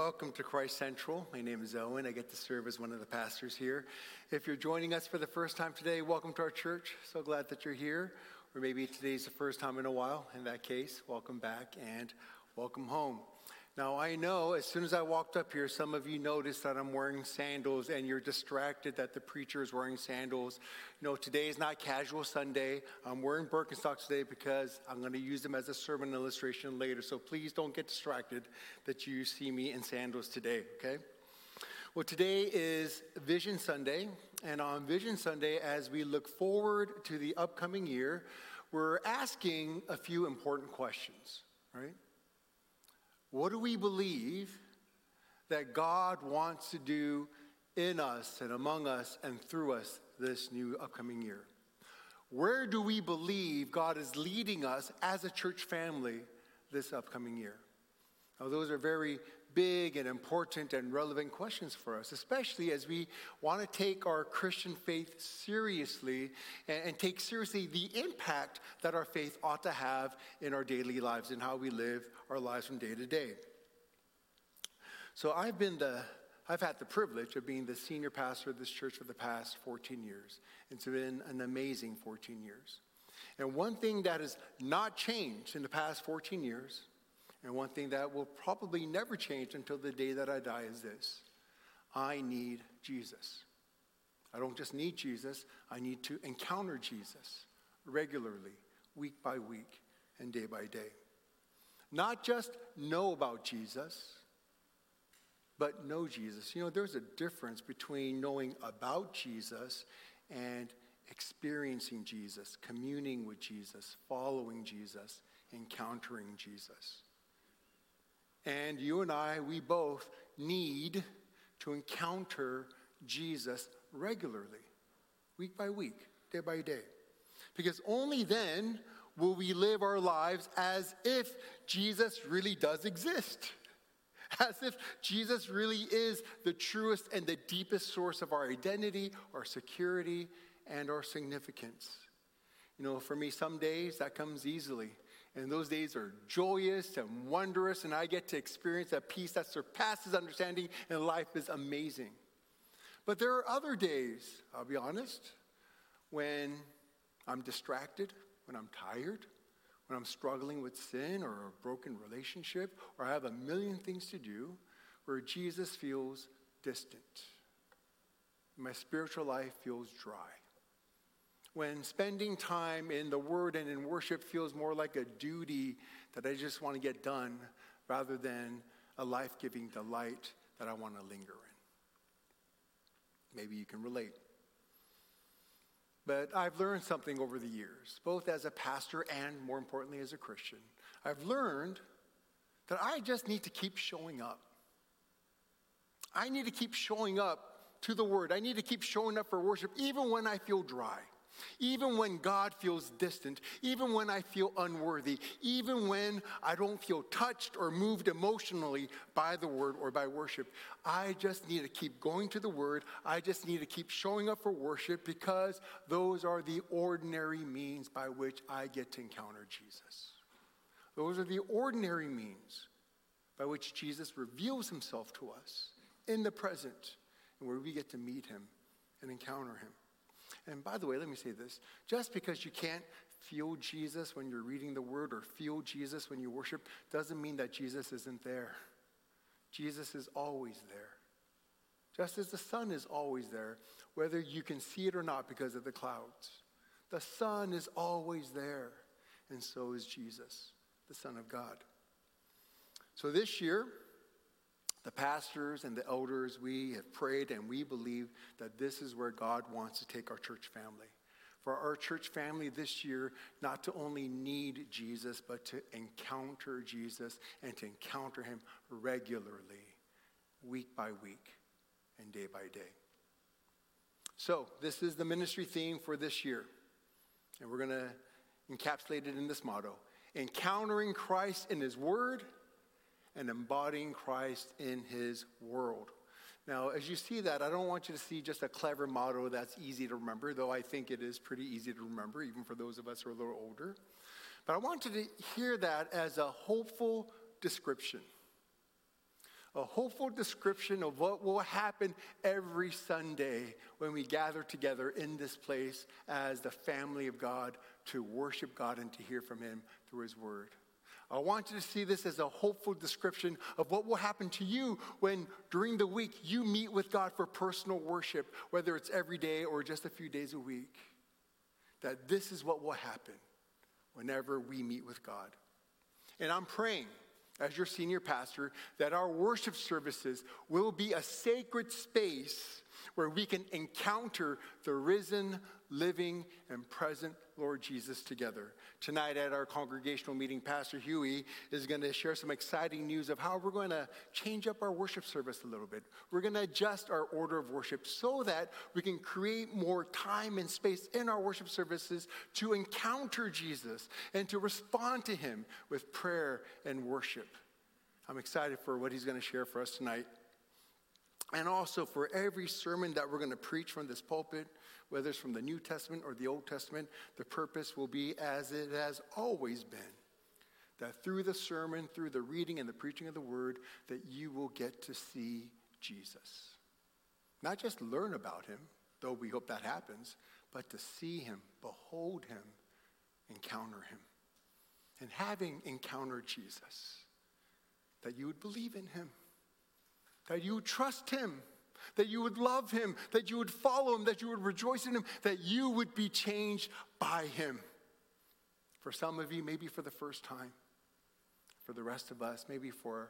welcome to Christ Central. My name is Owen. I get to serve as one of the pastors here. If you're joining us for the first time today, welcome to our church. So glad that you're here. Or maybe today's the first time in a while. In that case, welcome back and welcome home. Now, I know as soon as I walked up here, some of you noticed that I'm wearing sandals and you're distracted that the preacher is wearing sandals. You know, today is not casual Sunday. I'm wearing Birkenstocks today because I'm going to use them as a sermon illustration later. So please don't get distracted that you see me in sandals today, okay? Well, today is Vision Sunday. And on Vision Sunday, as we look forward to the upcoming year, we're asking a few important questions, right? What do we believe that God wants to do in us and among us and through us this new upcoming year? Where do we believe God is leading us as a church family this upcoming year? Now, those are very big and important and relevant questions for us, especially as we want to take our Christian faith seriously and take seriously the impact that our faith ought to have in our daily lives and how we live our lives from day to day. So I've had the privilege of being the senior pastor of this church for the past 14 years. It's been an amazing 14 years. And one thing that has not changed in the past 14 years, and one thing that will probably never change until the day that I die is this: I need Jesus. I don't just need Jesus, I need to encounter Jesus regularly, week by week, and day by day. Not just know about Jesus, but know Jesus. You know, there's a difference between knowing about Jesus and experiencing Jesus, communing with Jesus, following Jesus, encountering Jesus. And you and I, we both need to encounter Jesus regularly, week by week, day by day. Because only then will we live our lives as if Jesus really does exist. As if Jesus really is the truest and the deepest source of our identity, our security, and our significance. You know, for me, some days that comes easily. And those days are joyous and wondrous, and I get to experience a peace that surpasses understanding, and life is amazing. But there are other days, I'll be honest, when I'm distracted, when I'm tired, when I'm struggling with sin or a broken relationship, or I have a million things to do, where Jesus feels distant. My spiritual life feels dry. When spending time in the Word and in worship feels more like a duty that I just want to get done rather than a life-giving delight that I want to linger in. Maybe you can relate. But I've learned something over the years, both as a pastor and, more importantly, as a Christian. I've learned that I just need to keep showing up. I need to keep showing up to the Word. I need to keep showing up for worship even when I feel dry. Even when God feels distant, even when I feel unworthy, even when I don't feel touched or moved emotionally by the Word or by worship, I just need to keep going to the Word. I just need to keep showing up for worship because those are the ordinary means by which I get to encounter Jesus. Those are the ordinary means by which Jesus reveals himself to us in the present and where we get to meet him and encounter him. And by the way, let me say this. Just because you can't feel Jesus when you're reading the Word or feel Jesus when you worship doesn't mean that Jesus isn't there. Jesus is always there. Just as the sun is always there, whether you can see it or not because of the clouds. The sun is always there, and so is Jesus, the Son of God. So this year, the pastors and the elders, we have prayed and we believe that this is where God wants to take our church family. For our church family this year, not to only need Jesus, but to encounter Jesus and to encounter him regularly, week by week and day by day. So this is the ministry theme for this year. And we're going to encapsulate it in this motto: encountering Christ in his word and embodying Christ in his world. Now, as you see that, I don't want you to see just a clever motto that's easy to remember, though I think it is pretty easy to remember, even for those of us who are a little older. But I want you to hear that as a hopeful description a hopeful description of what will happen every Sunday when we gather together in this place as the family of God to worship God and to hear from him through his word. I want you to see this as a hopeful description of what will happen to you when during the week you meet with God for personal worship, whether it's every day or just a few days a week. That this is what will happen whenever we meet with God. And I'm praying, as your senior pastor, that our worship services will be a sacred space where we can encounter the risen, living, and present Lord Jesus together. Tonight at our congregational meeting, Pastor Huey is going to share some exciting news of how we're going to change up our worship service a little bit. We're going to adjust our order of worship so that we can create more time and space in our worship services to encounter Jesus and to respond to him with prayer and worship. I'm excited for what he's going to share for us tonight. And also for every sermon that we're going to preach from this pulpit, whether it's from the New Testament or the Old Testament, the purpose will be as it has always been. That through the sermon, through the reading and the preaching of the word, that you will get to see Jesus. Not just learn about him, though we hope that happens, but to see him, behold him, encounter him. And having encountered Jesus, that you would believe in him, that you would trust him, that you would love him, that you would follow him, that you would rejoice in him, that you would be changed by him. For some of you, maybe for the first time. For the rest of us, maybe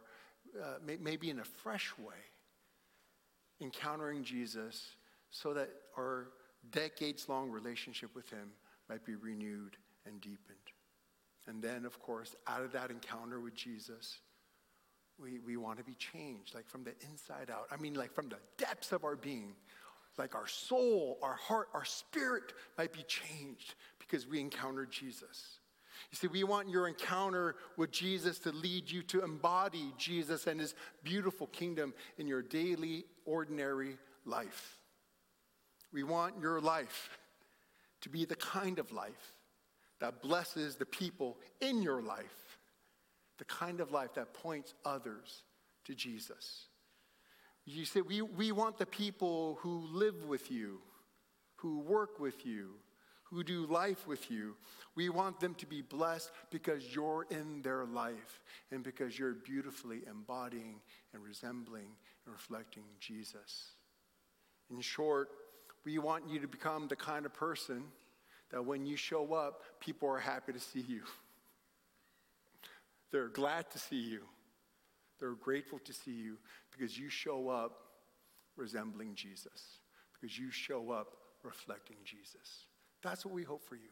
in a fresh way, encountering Jesus so that our decades-long relationship with him might be renewed and deepened. And then, of course, out of that encounter with Jesus, we want to be changed, like from the inside out. I mean, like from the depths of our being. Like our soul, our heart, our spirit might be changed because we encountered Jesus. You see, we want your encounter with Jesus to lead you to embody Jesus and his beautiful kingdom in your daily, ordinary life. We want your life to be the kind of life that blesses the people in your life. The kind of life that points others to Jesus. You see, we want the people who live with you, who work with you, who do life with you. We want them to be blessed because you're in their life and because you're beautifully embodying and resembling and reflecting Jesus. In short, we want you to become the kind of person that when you show up, people are happy to see you. They're glad to see you. They're grateful to see you because you show up resembling Jesus, because you show up reflecting Jesus. That's what we hope for you.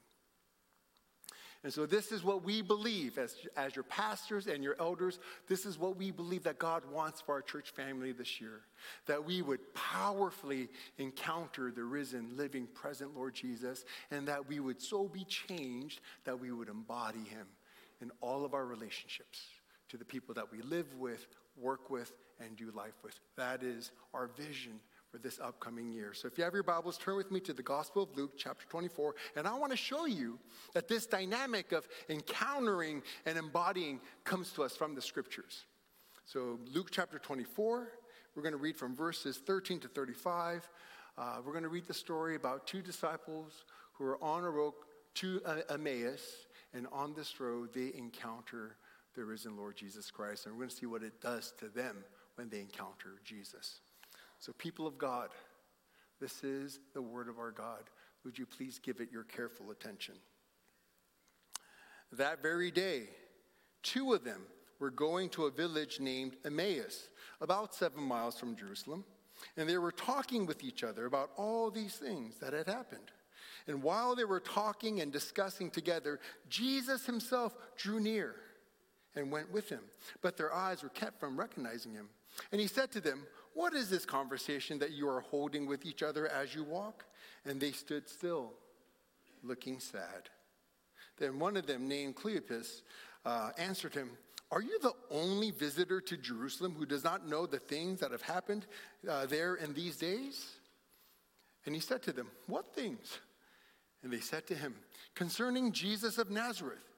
And so this is what we believe as your pastors and your elders. This is what we believe that God wants for our church family this year. That we would powerfully encounter the risen, living, present Lord Jesus, and that we would so be changed that we would embody him in all of our relationships to the people that we live with, work with, and do life with. That is our vision for this upcoming year. So if you have your Bibles, turn with me to the Gospel of Luke, chapter 24. And I want to show you that this dynamic of encountering and embodying comes to us from the scriptures. So Luke chapter 24, we're going to read from verses 13 to 35. We're going to read the story about two disciples who are on a road to Emmaus. And on this road, they encounter the risen Lord Jesus Christ. And we're going to see what it does to them when they encounter Jesus. So people of God, this is the word of our God. Would you please give it your careful attention? That very day, two of them were going to a village named Emmaus, about 7 miles from Jerusalem. And they were talking with each other about all these things that had happened. And while they were talking and discussing together, Jesus himself drew near and went with him. But their eyes were kept from recognizing him. And he said to them, "What is this conversation that you are holding with each other as you walk?" And they stood still, looking sad. Then one of them, named Cleopas, answered him, "Are you the only visitor to Jerusalem who does not know the things that have happened there in these days?" And he said to them, "What things?" And they said to him, "Concerning Jesus of Nazareth,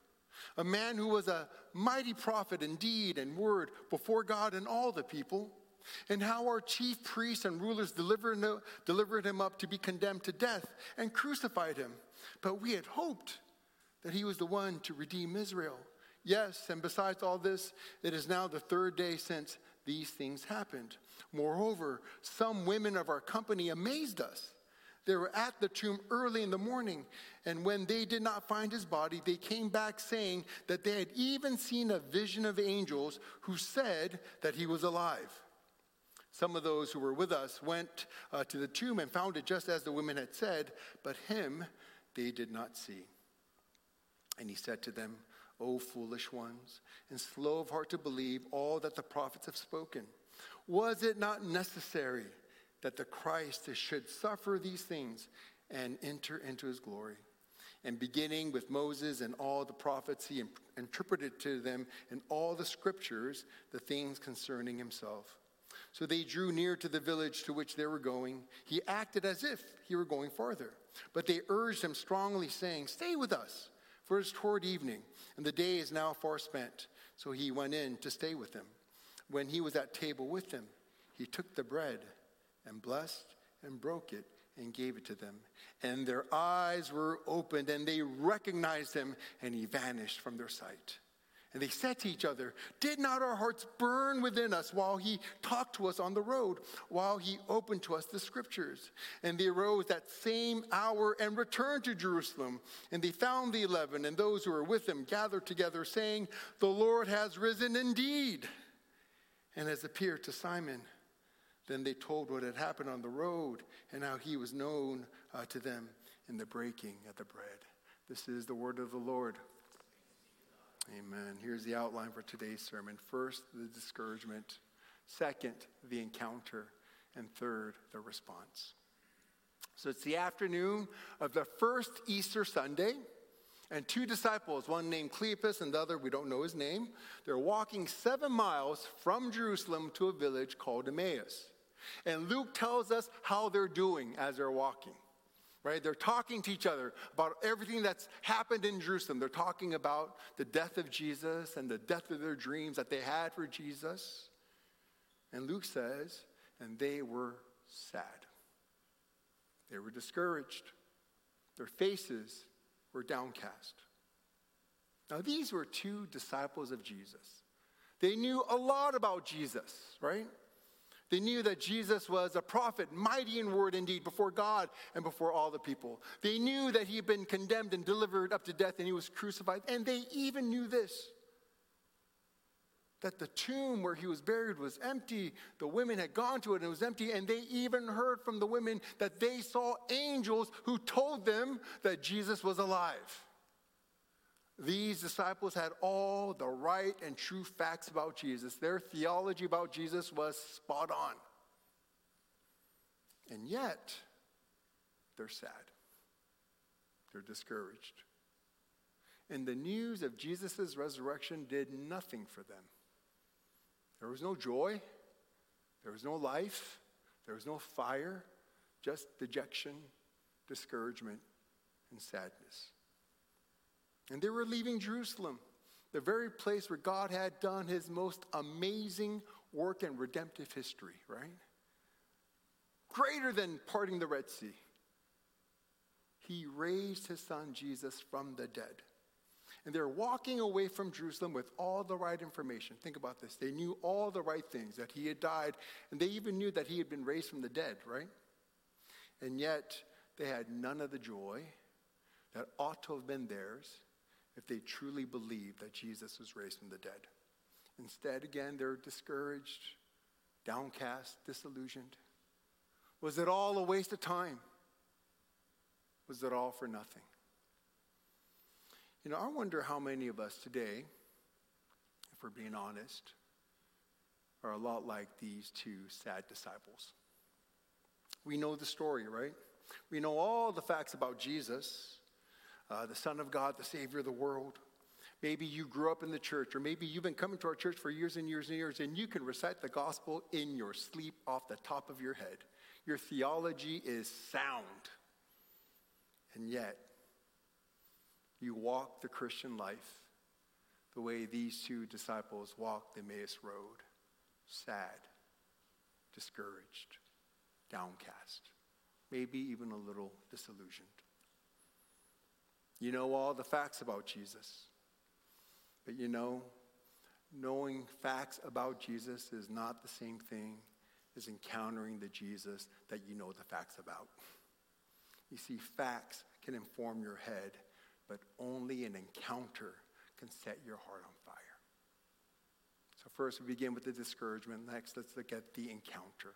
a man who was a mighty prophet in deed and word before God and all the people, and how our chief priests and rulers delivered him up to be condemned to death and crucified him. But we had hoped that he was the one to redeem Israel. Yes, and besides all this, it is now the third day since these things happened. Moreover, some women of our company amazed us. They were at the tomb early in the morning, and when they did not find his body, they came back saying that they had even seen a vision of angels who said that he was alive. Some of those who were with us went to the tomb and found it just as the women had said, but him they did not see. And he said to them, O foolish ones, and slow of heart to believe all that the prophets have spoken. Was it not necessary that the Christ should suffer these things and enter into his glory? And beginning with Moses and all the prophets, he interpreted to them in all the scriptures the things concerning himself. So they drew near to the village to which they were going. He acted as if he were going farther. But they urged him strongly, saying, Stay with us, for it is toward evening, and the day is now far spent. So he went in to stay with them. When he was at table with them, he took the bread and blessed and broke it and gave it to them. And their eyes were opened, and they recognized him, and he vanished from their sight. And they said to each other, Did not our hearts burn within us while he talked to us on the road, while he opened to us the scriptures? And they arose that same hour and returned to Jerusalem. And they found the 11 and those who were with them gathered together, saying, The Lord has risen indeed and has appeared to Simon. Then they told what had happened on the road and how he was known to them in the breaking of the bread. This is the word of the Lord. Amen. Here's the outline for today's sermon. First, the discouragement. Second, the encounter. And third, the response. So it's the afternoon of the first Easter Sunday, and two disciples, one named Cleopas and the other, we don't know his name, they're walking 7 miles from Jerusalem to a village called Emmaus. And Luke tells us how they're doing as they're walking. Right? They're talking to each other about everything that's happened in Jerusalem. They're talking about the death of Jesus and the death of their dreams that they had for Jesus. And Luke says, and they were sad. They were discouraged. Their faces were downcast. Now, these were two disciples of Jesus. They knew a lot about Jesus, right? They knew that Jesus was a prophet, mighty in word and deed before God and before all the people. They knew that he had been condemned and delivered up to death and he was crucified. And they even knew this, that the tomb where he was buried was empty. The women had gone to it and it was empty. And they even heard from the women that they saw angels who told them that Jesus was alive. These disciples had all the right and true facts about Jesus. Their theology about Jesus was spot on. And yet, they're sad. They're discouraged. And the news of Jesus' resurrection did nothing for them. There was no joy. There was no life. There was no fire. Just dejection, discouragement, and sadness. And they were leaving Jerusalem, the very place where God had done his most amazing work in redemptive history, right? Greater than parting the Red Sea. He raised his son Jesus from the dead. And they're walking away from Jerusalem with all the right information. Think about this. They knew all the right things, that he had died, and they even knew that he had been raised from the dead, right? And yet, they had none of the joy that ought to have been theirs if they truly believed that Jesus was raised from the dead. Instead, again, they're discouraged, downcast, disillusioned. Was it all a waste of time? Was it all for nothing? You know, I wonder how many of us today, if we're being honest, are a lot like these two sad disciples. We know the story, right? We know all the facts about Jesus, the Son of God, the Savior of the world. Maybe you grew up in the church, or maybe you've been coming to our church for years and years and years, and you can recite the gospel in your sleep off the top of your head. Your theology is sound. And yet, you walk the Christian life the way these two disciples walked the Emmaus Road, sad, discouraged, downcast, maybe even a little disillusioned. You know all the facts about Jesus, but knowing facts about Jesus is not the same thing as encountering the Jesus that you know the facts about. You see, facts can inform your head, but only an encounter can set your heart on fire. So first we begin with the discouragement. Next, let's look at the encounter.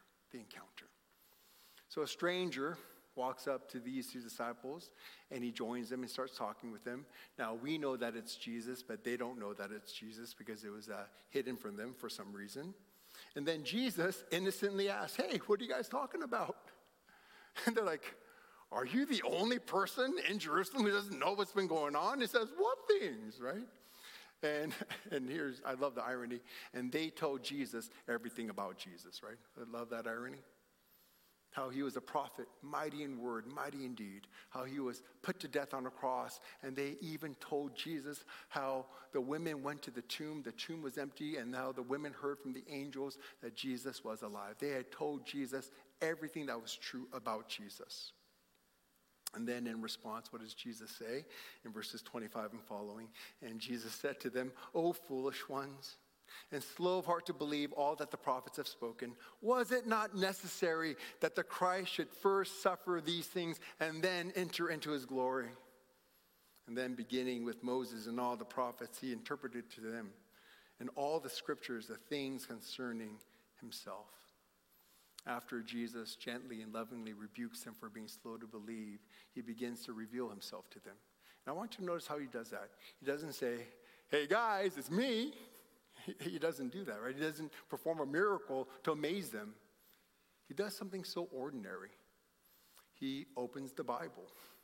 So a stranger walks up to these two disciples, and he joins them and starts talking with them. Now, we know that it's Jesus, but they don't know that it's Jesus because it was hidden from them for some reason. And then Jesus innocently asks, hey, what are you guys talking about? And they're like, are you the only person in Jerusalem who doesn't know what's been going on? He says, what things, right? And I love the irony. And they told Jesus everything about Jesus, right? I love that irony. How he was a prophet, mighty in word, mighty in deed. How he was put to death on a cross. And they even told Jesus how the women went to the tomb was empty, and how the women heard from the angels that Jesus was alive. They had told Jesus everything that was true about Jesus. And then in response, what does Jesus say? In verses 25 and following, and Jesus said to them, O foolish ones, and slow of heart to believe all that the prophets have spoken. Was it not necessary that the Christ should first suffer these things and then enter into his glory? And then beginning with Moses and all the prophets, he interpreted to them in all the scriptures the things concerning himself. After Jesus gently and lovingly rebukes them for being slow to believe, he begins to reveal himself to them. And I want you to notice how he does that. He doesn't say, hey guys, it's me. He doesn't do that, right? He doesn't perform a miracle to amaze them. He does something so ordinary. He opens the Bible.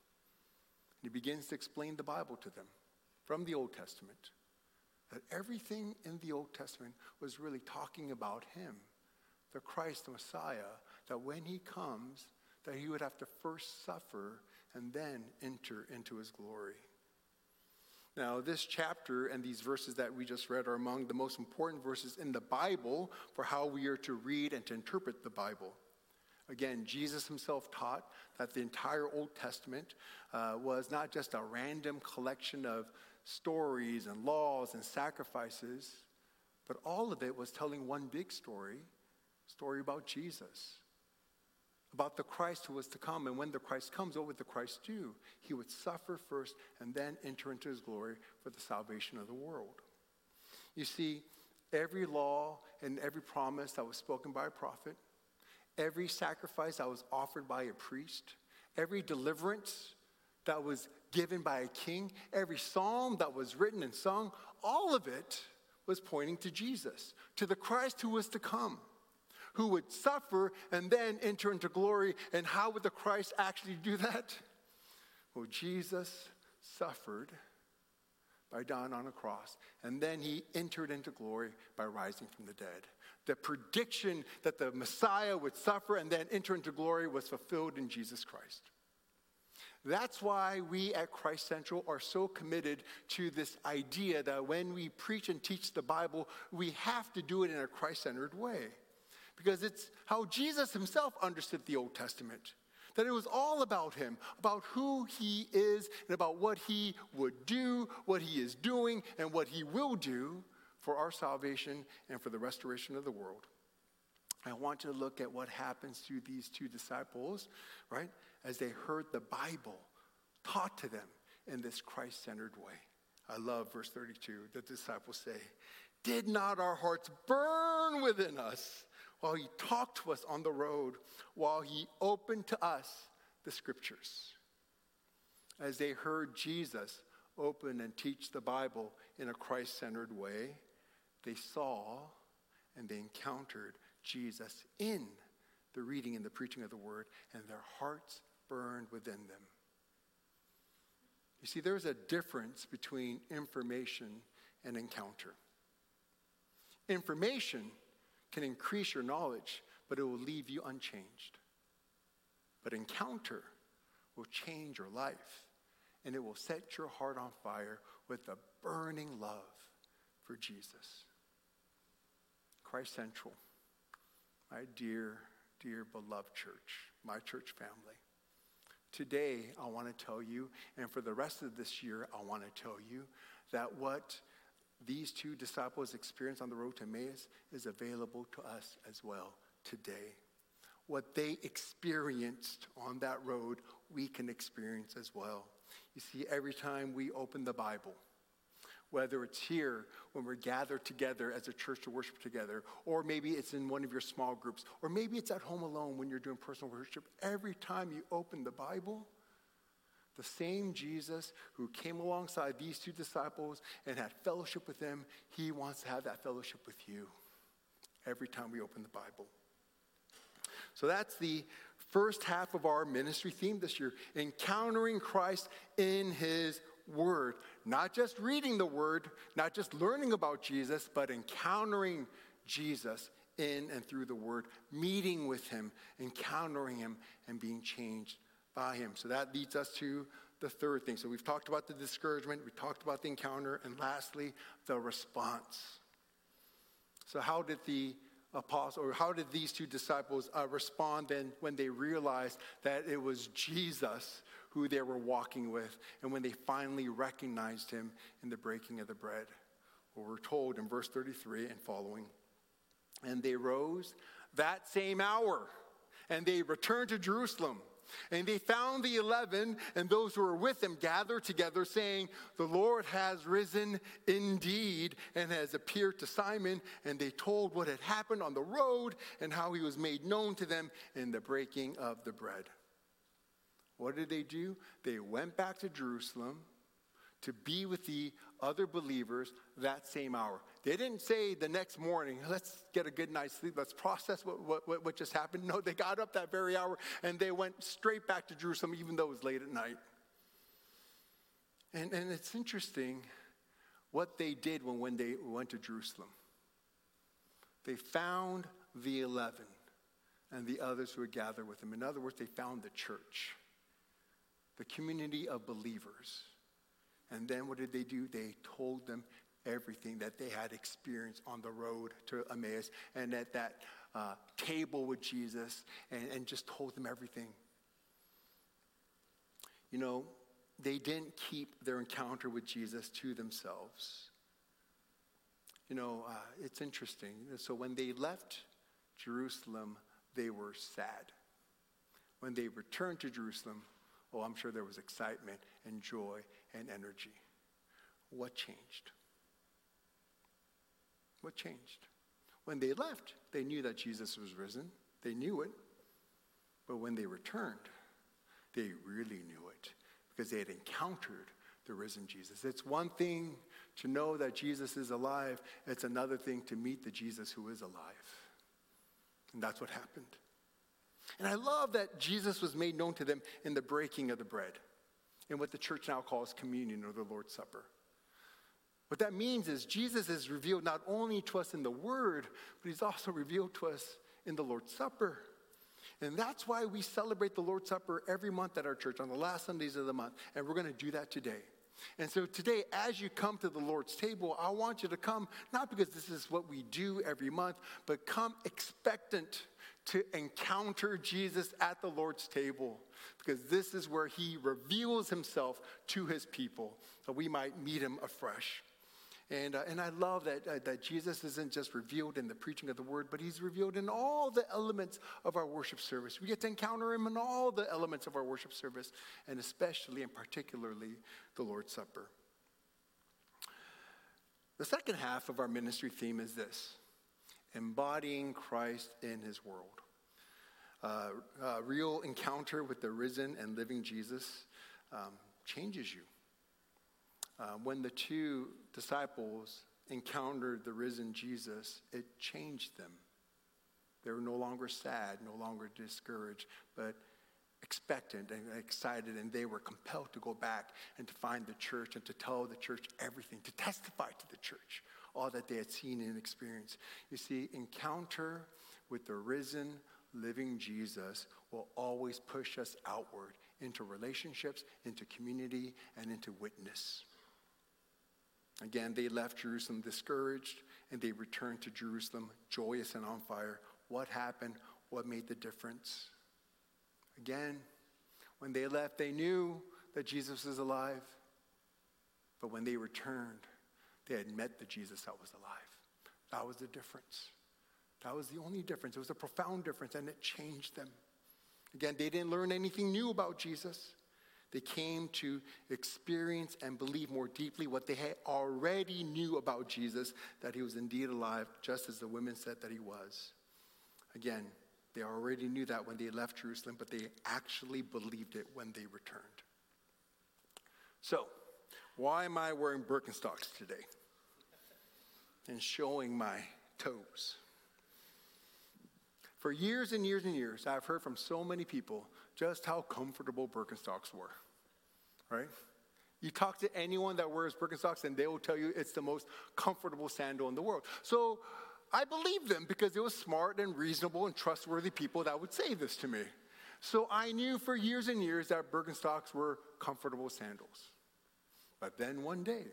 He begins to explain the Bible to them from the Old Testament. That everything in the Old Testament was really talking about him, the Christ, the Messiah, that when he comes, that he would have to first suffer and then enter into his glory. Now, this chapter and these verses that we just read are among the most important verses in the Bible for how we are to read and to interpret the Bible. Again, Jesus himself taught that the entire Old Testament was not just a random collection of stories and laws and sacrifices, but all of it was telling one big story about Jesus, about the Christ who was to come. And when the Christ comes, what would the Christ do? He would suffer first and then enter into his glory for the salvation of the world. You see, every law and every promise that was spoken by a prophet, every sacrifice that was offered by a priest, every deliverance that was given by a king, every psalm that was written and sung, all of it was pointing to Jesus, to the Christ who was to come, who would suffer and then enter into glory. And how would the Christ actually do that? Well, Jesus suffered by dying on a cross, and then he entered into glory by rising from the dead. The prediction that the Messiah would suffer and then enter into glory was fulfilled in Jesus Christ. That's why we at Christ Central are so committed to this idea that when we preach and teach the Bible, we have to do it in a Christ-centered way. Because it's how Jesus himself understood the Old Testament. That it was all about him, about who he is, and about what he would do, what he is doing, and what he will do for our salvation and for the restoration of the world. I want to look at what happens to these two disciples, right, as they heard the Bible taught to them in this Christ-centered way. I love verse 32. The disciples say, "Did not our hearts burn within us while he talked to us on the road, while he opened to us the scriptures?" As they heard Jesus open and teach the Bible in a Christ-centered way, they saw and they encountered Jesus in the reading and the preaching of the word, and their hearts burned within them. You see, there's a difference between information and encounter. Information can increase your knowledge, but it will leave you unchanged. But encounter will change your life, and it will set your heart on fire with a burning love for Jesus. Christ Central, my dear, dear beloved church, my church family. Today, I want to tell you, and for the rest of this year, I want to tell you that what these two disciples experienced on the road to Emmaus is available to us as well today. What they experienced on that road, we can experience as well. You see, every time we open the Bible, whether it's here when we're gathered together as a church to worship together, or maybe it's in one of your small groups, or maybe it's at home alone when you're doing personal worship, every time you open the Bible, the same Jesus who came alongside these two disciples and had fellowship with them, he wants to have that fellowship with you every time we open the Bible. So that's the first half of our ministry theme this year, encountering Christ in his Word. Not just reading the Word, not just learning about Jesus, but encountering Jesus in and through the Word, meeting with him, encountering him, and being changed by him. So that leads us to the third thing. So we've talked about the discouragement, we talked about the encounter, and lastly, the response. So how did the apostle, or how did these two disciples respond then when they realized that it was Jesus who they were walking with, and when they finally recognized him in the breaking of the bread? Well, we're told in verse 33 and following, and they rose that same hour, and they returned to Jerusalem. And they found the 11 and those who were with them gathered together, saying, "The Lord has risen indeed and has appeared to Simon." And they told what had happened on the road and how he was made known to them in the breaking of the bread. What did they do? They went back to Jerusalem to be with the other believers that same hour. They didn't say the next morning, let's get a good night's sleep, let's process what just happened. No, they got up that very hour and they went straight back to Jerusalem, even though it was late at night. And it's interesting what they did when they went to Jerusalem. They found the 11 and the others who had gathered with them. In other words, they found the church, the community of believers. And then what did they do? They told them everything that they had experienced on the road to Emmaus and at that table with Jesus, and just told them everything. You know, they didn't keep their encounter with Jesus to themselves. You know, it's interesting. So when they left Jerusalem, they were sad. When they returned to Jerusalem, oh, I'm sure there was excitement and joy and energy. What changed? What changed? When they left, they knew that Jesus was risen. They knew it. But when they returned, they really knew it because they had encountered the risen Jesus. It's one thing to know that Jesus is alive. It's another thing to meet the Jesus who is alive. And that's what happened. And I love that Jesus was made known to them in the breaking of the bread, in what the church now calls communion or the Lord's Supper. What that means is Jesus is revealed not only to us in the Word, but he's also revealed to us in the Lord's Supper. And that's why we celebrate the Lord's Supper every month at our church on the last Sundays of the month. And we're going to do that today. And so today, as you come to the Lord's table, I want you to come, not because this is what we do every month, but come expectant to encounter Jesus at the Lord's table, because this is where he reveals himself to his people, so we might meet him afresh. And I love that Jesus isn't just revealed in the preaching of the word, but he's revealed in all the elements of our worship service. We get to encounter him in all the elements of our worship service, and especially and particularly the Lord's Supper. The second half of our ministry theme is this: embodying Christ in his world. A real encounter with the risen and living Jesus changes you. When the two disciples encountered the risen Jesus, it changed them. They were no longer sad, no longer discouraged, but expectant and excited, and they were compelled to go back and to find the church and to tell the church everything, to testify to the church all that they had seen and experienced. You see, encounter with the risen, living Jesus will always push us outward into relationships, into community, and into witness. Again, they left Jerusalem discouraged, and they returned to Jerusalem joyous and on fire. What happened? What made the difference? Again, when they left, they knew that Jesus was alive. But when they returned, they had met the Jesus that was alive. That was the difference. That was the only difference. It was a profound difference, and it changed them. Again, they didn't learn anything new about Jesus. They came to experience and believe more deeply what they had already knew about Jesus, that he was indeed alive, just as the women said that he was. Again, they already knew that when they left Jerusalem, but they actually believed it when they returned. So, why am I wearing Birkenstocks today and showing my toes? For years and years and years, I've heard from so many people just how comfortable Birkenstocks were, right? You talk to anyone that wears Birkenstocks and they will tell you it's the most comfortable sandal in the world. So I believed them because it was smart and reasonable and trustworthy people that would say this to me. So I knew for years and years that Birkenstocks were comfortable sandals. But then one day,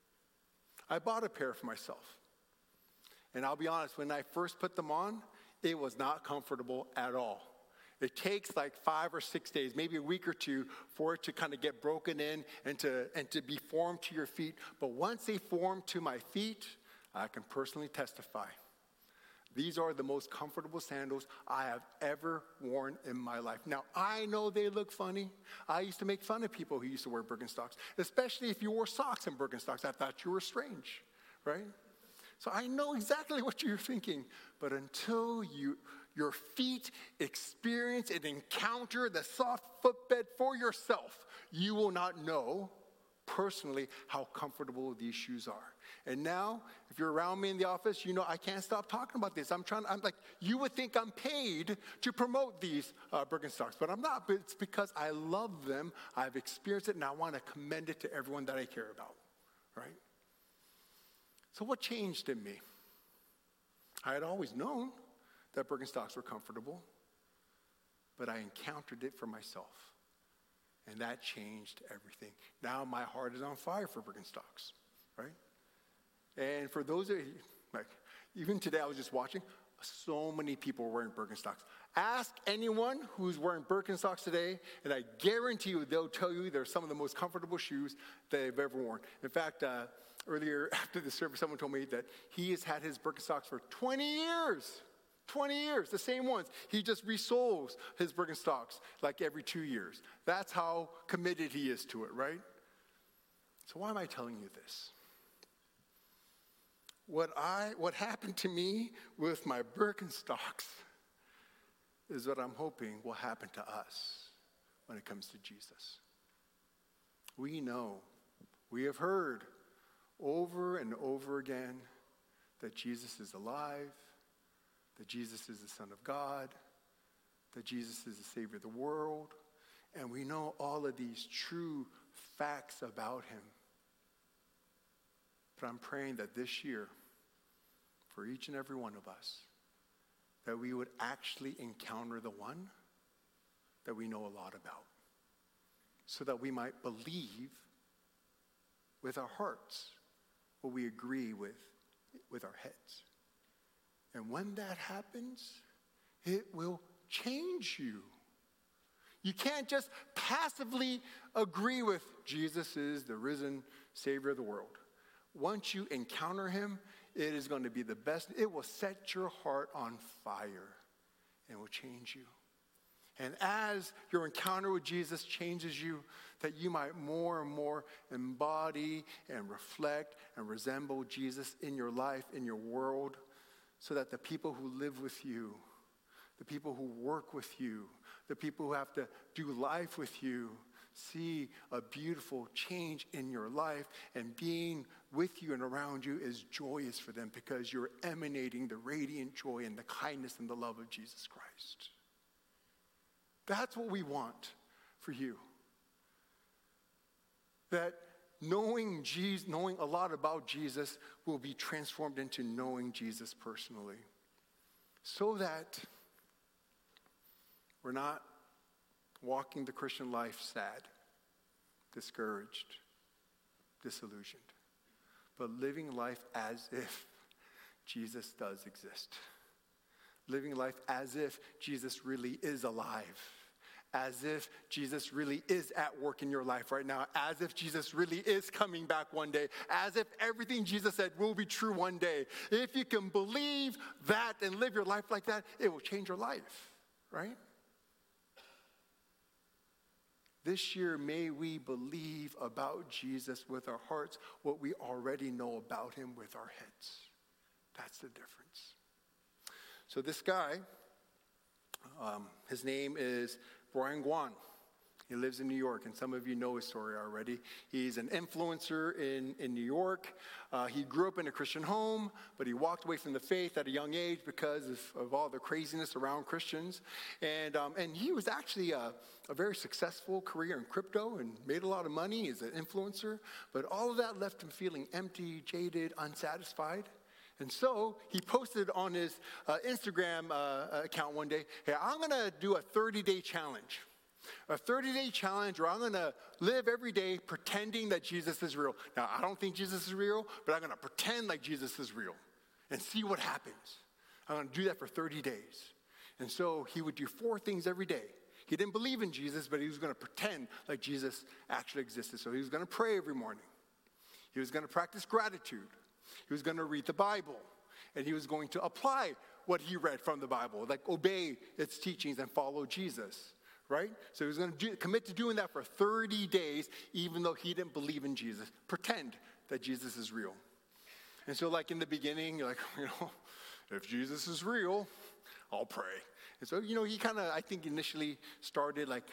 I bought a pair for myself. And I'll be honest, when I first put them on, it was not comfortable at all. It takes like 5 or 6 days, maybe a week or two, for it to kind of get broken in and to be formed to your feet. But once they form to my feet, I can personally testify. These are the most comfortable sandals I have ever worn in my life. Now, I know they look funny. I used to make fun of people who used to wear Birkenstocks, especially if you wore socks in Birkenstocks. I thought you were strange, right? So I know exactly what you're thinking. But until your feet experience and encounter the soft footbed for yourself, you will not know personally how comfortable these shoes are. And now, if you're around me in the office, you know I can't stop talking about this. I'm like, you would think I'm paid to promote these Birkenstocks, but I'm not. But it's because I love them, I've experienced it, and I want to commend it to everyone that I care about, right? So what changed in me? I had always known that Birkenstocks were comfortable, but I encountered it for myself. And that changed everything. Now my heart is on fire for Birkenstocks, right? And for those of you, like, even today I was just watching, so many people are wearing Birkenstocks. Ask anyone who's wearing Birkenstocks today, and I guarantee you they'll tell you they're some of the most comfortable shoes they've ever worn. In fact, earlier after the service, someone told me that he has had his Birkenstocks for 20 years. 20 years, the same ones. He just resoles his Birkenstocks like every 2 years. That's how committed he is to it, right? So why am I telling you this? What happened to me with my Birkenstocks is what I'm hoping will happen to us when it comes to Jesus. We know, we have heard over and over again that Jesus is alive, that Jesus is the Son of God, that Jesus is the Savior of the world, and we know all of these true facts about him. But I'm praying that this year, for each and every one of us, that we would actually encounter the one that we know a lot about, so that we might believe with our hearts what we agree with our heads. And when that happens, it will change you. You can't just passively agree with Jesus is the risen Savior of the world. Once you encounter him, it is going to be the best. It will set your heart on fire and will change you. And as your encounter with Jesus changes you, that you might more and more embody and reflect and resemble Jesus in your life, in your world, so that the people who live with you, the people who work with you, the people who have to do life with you, see a beautiful change in your life, and being with you and around you is joyous for them because you're emanating the radiant joy and the kindness and the love of Jesus Christ. That's what we want for you. That knowing Jesus, knowing a lot about Jesus will be transformed into knowing Jesus personally, so that we're not walking the Christian life sad, discouraged, disillusioned, but living life as if Jesus does exist. Living life as if Jesus really is alive. As if Jesus really is at work in your life right now. As if Jesus really is coming back one day. As if everything Jesus said will be true one day. If you can believe that and live your life like that, it will change your life, right? This year, may we believe about Jesus with our hearts what we already know about him with our heads. That's the difference. So this guy, his name is Brian Guan. He lives in New York, and some of you know his story already. He's an influencer in New York. He grew up in a Christian home, but he walked away from the faith at a young age because of all the craziness around Christians. And he was actually a very successful career in crypto and made a lot of money as an influencer. But all of that left him feeling empty, jaded, unsatisfied. And so he posted on his Instagram account one day, hey, I'm going to do a 30-day challenge. A 30-day challenge where I'm going to live every day pretending that Jesus is real. Now, I don't think Jesus is real, but I'm going to pretend like Jesus is real and see what happens. I'm going to do that for 30 days. And so he would do 4 things every day. He didn't believe in Jesus, but he was going to pretend like Jesus actually existed. So he was going to pray every morning. He was going to practice gratitude. He was going to read the Bible. And he was going to apply what he read from the Bible, like obey its teachings and follow Jesus. Right? So he was going to commit to doing that for 30 days, even though he didn't believe in Jesus. Pretend that Jesus is real. And so like in the beginning, you're like, if Jesus is real, I'll pray. And so, he kind of, I think initially started like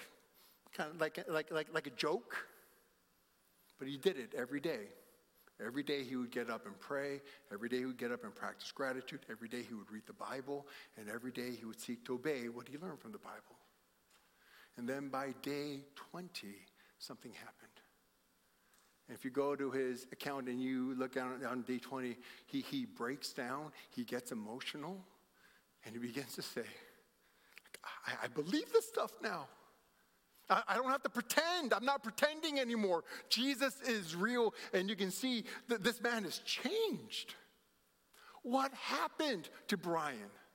a joke. But he did it every day. Every day he would get up and pray. Every day he would get up and practice gratitude. Every day he would read the Bible. And every day he would seek to obey what he learned from the Bible. And then by day 20, something happened. And if you go to his account and you look on day 20, he breaks down, he gets emotional, and he begins to say, I believe this stuff now. I don't have to pretend. I'm not pretending anymore. Jesus is real, and you can see that this man has changed. What happened to Brian?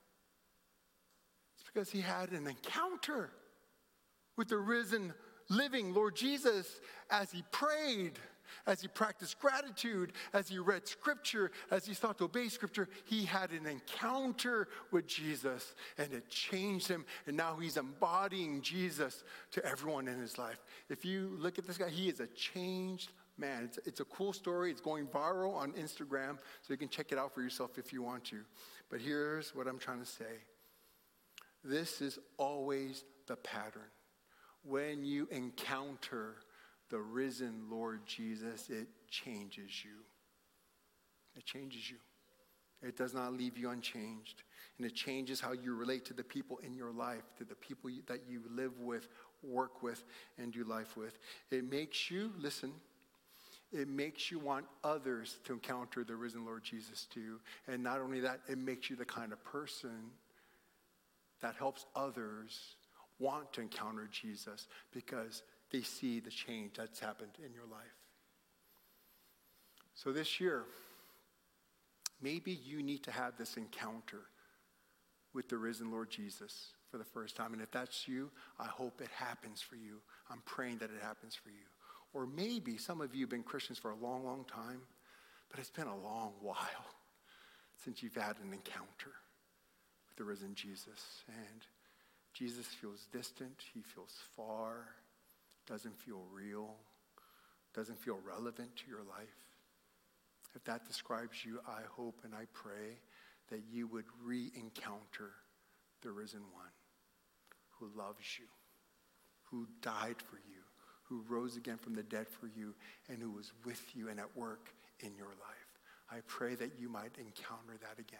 It's because he had an encounter with the risen, living Lord Jesus as he prayed, as he practiced gratitude, as he read Scripture, as he sought to obey Scripture. He had an encounter with Jesus, and it changed him, and now he's embodying Jesus to everyone in his life. If you look at this guy, he is a changed man. It's a cool story. It's going viral on Instagram, so you can check it out for yourself if you want to. But here's what I'm trying to say. This is always the pattern. When you encounter the risen Lord Jesus, it changes you. It changes you. It does not leave you unchanged. And it changes how you relate to the people in your life, to the people that you live with, work with, and do life with. It makes you, listen, it makes you want others to encounter the risen Lord Jesus too. And not only that, it makes you the kind of person that helps others want to encounter Jesus because they see the change that's happened in your life. So this year, maybe you need to have this encounter with the risen Lord Jesus for the first time. And if that's you, I hope it happens for you. I'm praying that it happens for you. Or maybe some of you have been Christians for a long, long time, but it's been a long while since you've had an encounter with the risen Jesus. And Jesus feels distant, he feels far, doesn't feel real, doesn't feel relevant to your life. If that describes you, I hope and I pray that you would re-encounter the risen one who loves you, who died for you, who rose again from the dead for you, and who was with you and at work in your life. I pray that you might encounter that again.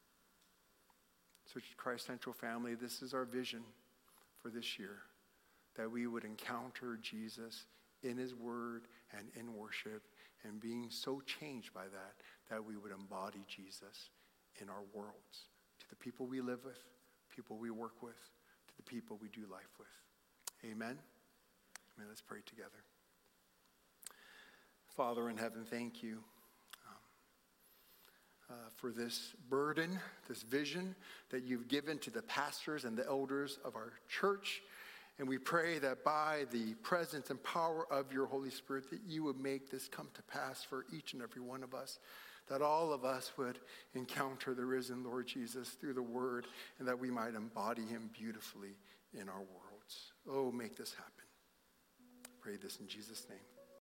So Christ Central family, this is our vision for this year, that we would encounter Jesus in his word and in worship, and being so changed by that, that we would embody Jesus in our worlds, to the people we live with, people we work with, to the people we do life with. Amen? Amen. Let's pray together. Father in heaven, thank you for this burden, this vision that you've given to the pastors and the elders of our church. And we pray that by the presence and power of your Holy Spirit, that you would make this come to pass for each and every one of us, that all of us would encounter the risen Lord Jesus through the word, and that we might embody him beautifully in our worlds. Oh, make this happen. Pray this in Jesus' name.